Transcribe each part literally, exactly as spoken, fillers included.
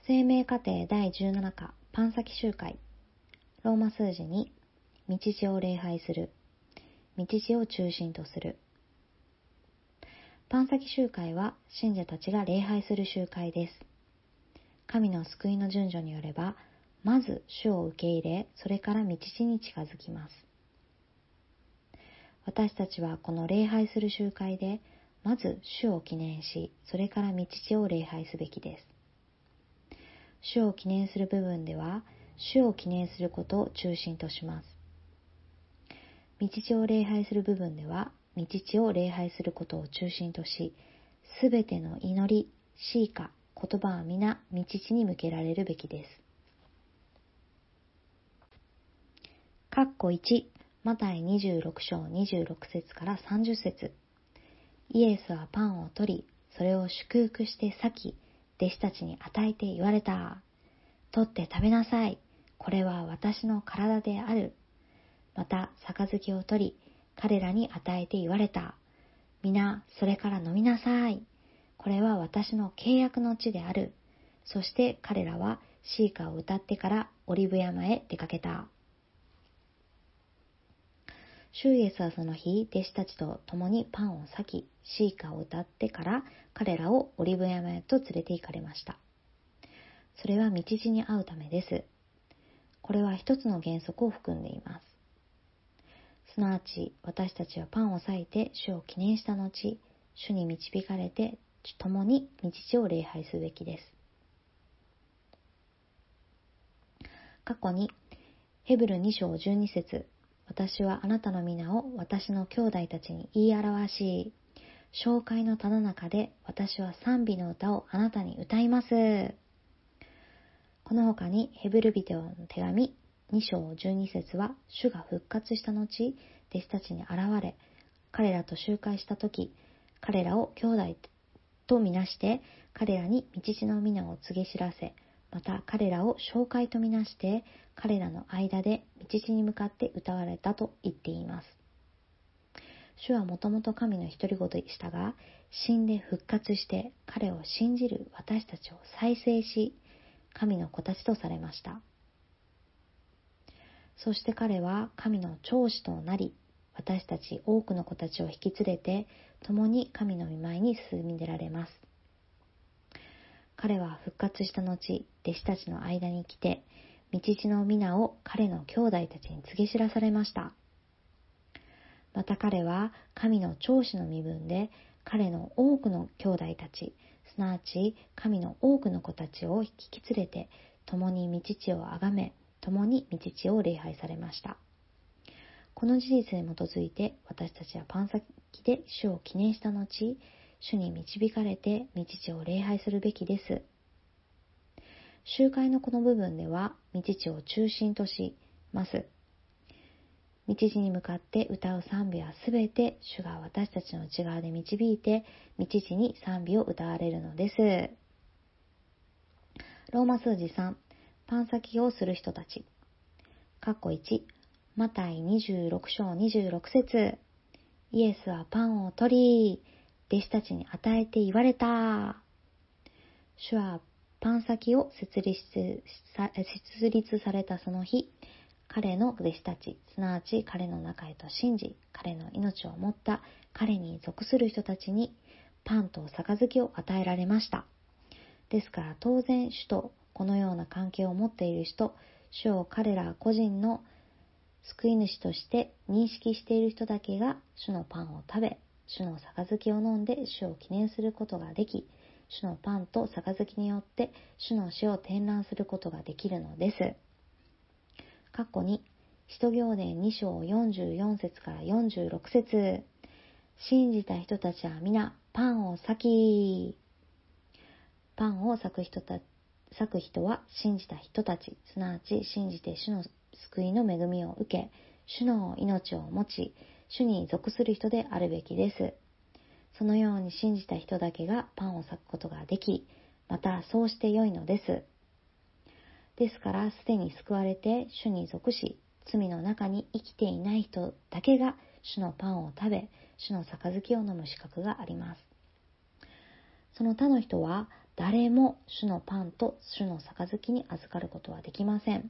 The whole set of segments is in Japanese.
生命課程だいじゅうなな課パン先集会。ローマ数字に道地を礼拝する。道地を中心とする。パン先集会は信者たちが礼拝する集会です。神の救いの順序によれば、まず主を受け入れ、それから道地に近づきます。私たちはこの礼拝する集会で、まず主を記念し、それから道地を礼拝すべきです。主を記念する部分では、主を記念することを中心とします。道地を礼拝する部分では、道地を礼拝することを中心とし、すべての祈り、詩歌、言葉は皆道地に向けられるべきです。括弧いち、マタイにじゅうろく章にじゅうろく節からさんじゅう節。イエスはパンを取り、それを祝福して裂き、弟子たちに与えて言われた。取って食べなさい。これは私の体である。また、杯を取り、彼らに与えて言われた。皆、それから飲みなさい。これは私の契約の地である。そして彼らは詩歌を歌ってからオリブ山へ出かけた。主イエスはその日、弟子たちと共にパンを裂き、詩歌を歌ってから彼らをオリブ山へと連れて行かれました。それは道地に会うためです。これは一つの原則を含んでいます。すなわち、私たちはパンを裂いて主を記念した後、主に導かれて共に道地を礼拝すべきです。過去に、ヘブルに章じゅうに節。私はあなたの皆を私の兄弟たちに言い表し、紹介のただ中で私は賛美の歌をあなたに歌います。この他にヘブル人への手紙に章じゅうに節は、主が復活した後、弟子たちに現れ、彼らと集会したとき、彼らを兄弟とみなして、彼らに道地の皆を告げ知らせ、また彼らを紹介とみなして、彼らの間で道地に向かって歌われたと言っています。主はもともと神の独り子でしたが、死んで復活して彼を信じる私たちを再生し、神の子たちとされました。そして彼は神の長子となり、私たち多くの子たちを引き連れて、共に神の御前に進み出られます。彼は復活した後、弟子たちの間に来て、道地の皆を彼の兄弟たちに告げ知らされました。また彼は神の長子の身分で、彼の多くの兄弟たち、すなわち神の多くの子たちを引き連れて、共に道地をあがめ、共に道地を礼拝されました。この事実に基づいて、私たちはパン先で主を記念した後、主に導かれて道地を礼拝するべきです。集会のこの部分では、道地を中心とします。道地に向かって歌う賛美はすべて主が私たちの内側で導いて、道地に賛美を歌われるのです。ローマ数字さん、パン先をする人たち。括弧いち、マタイにじゅうろく章にじゅうろく節。イエスはパンを取り、弟子たちに与えて言われた。主はパン先を設立さ、設立されたその日、彼の弟子たち、すなわち彼の中へと信じ、彼の命を持った彼に属する人たちにパンと杯を与えられました。ですから当然主とこのような関係を持っている人、主を彼ら個人の救い主として認識している人だけが主のパンを食べ、主の杯を飲んで主を記念することができ、主のパンと杯によって主の死を展覧することができるのです。括弧に、使徒行伝に章よんじゅうよん節からよんじゅうろく節。信じた人たちは皆パンを裂き。パンを裂く人た裂く人は信じた人たち、すなわち信じて主の救いの恵みを受け、主の命を持ち、主に属する人であるべきです。そのように信じた人だけがパンを裂くことができ、またそうして良いのです。ですからすでに救われて主に属し、罪の中に生きていない人だけが主のパンを食べ、主の杯を飲む資格があります。その他の人は誰も主のパンと主の杯に預かることはできません。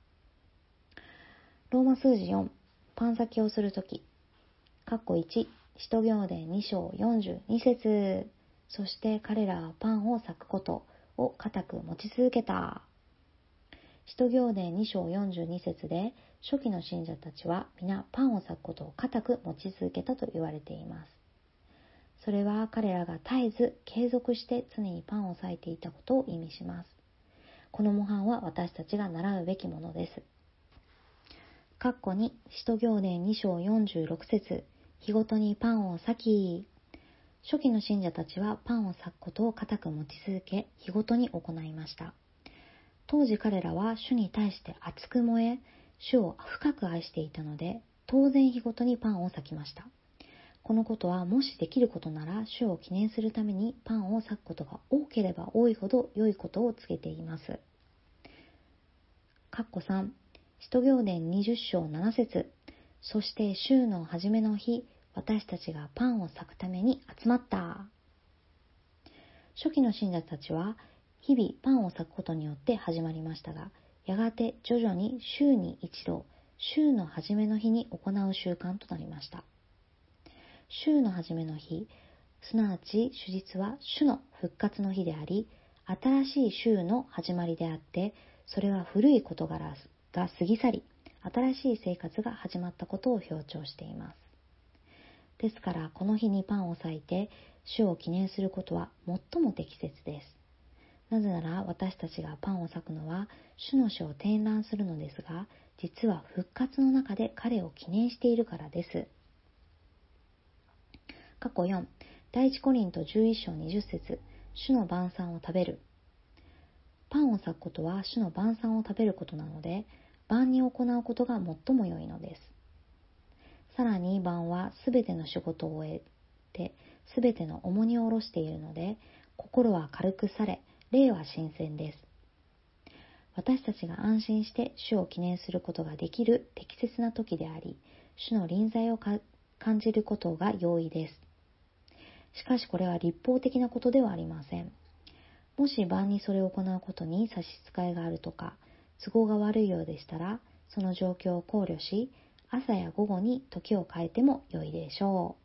ローマ数字よん、パン先をするとき、かっこいち、使徒行伝に章よんじゅうに節、そして彼らはパンを裂くことを固く持ち続けた。使徒行伝に章よんじゅうに節で、初期の信者たちは皆パンを裂くことを固く持ち続けたと言われています。それは彼らが絶えず継続して常にパンを裂いていたことを意味します。この模範は私たちが習うべきものです。かっこに、使徒行伝に章よんじゅうろく節、日ごとにパンを裂き。初期の信者たちはパンを裂くことを固く持ち続け、日ごとに行いました。当時彼らは主に対して熱く燃え、主を深く愛していたので、当然日ごとにパンを裂きました。このことはもしできることなら、主を記念するためにパンを裂くことが多ければ多いほど良いことを告げています。かっこさん、使徒行伝にじゅう章なな節、そして週の初めの日、私たちがパンを裂くために集まった。初期の信者たちは日々パンを裂くことによって始まりましたが、やがて徐々に週に一度、週の初めの日に行う習慣となりました。週の初めの日、すなわち主日は主の復活の日であり、新しい週の始まりであって、それは古い事柄が過ぎ去り、新しい生活が始まったことを強調しています。ですからこの日にパンを裂いて主を記念することは最も適切です。なぜなら私たちがパンを裂くのは主の死を展覧するのですが、実は復活の中で彼を記念しているからです。かっこよん、第一コリントじゅういち章にじゅう節、主の晩餐を食べる。パンを裂くことは主の晩餐を食べることなので、晩に行うことが最も良いのです。さらに晩はすべての仕事を終えて、すべての重荷を下ろしているので、心は軽くされ、霊は新鮮です。私たちが安心して主を記念することができる適切な時であり、主の臨在を感じることが容易です。しかしこれは立法的なことではありません。もし晩にそれを行うことに差し支えがあるとか、都合が悪いようでしたら、その状況を考慮し、朝や午後に時を変えても良いでしょ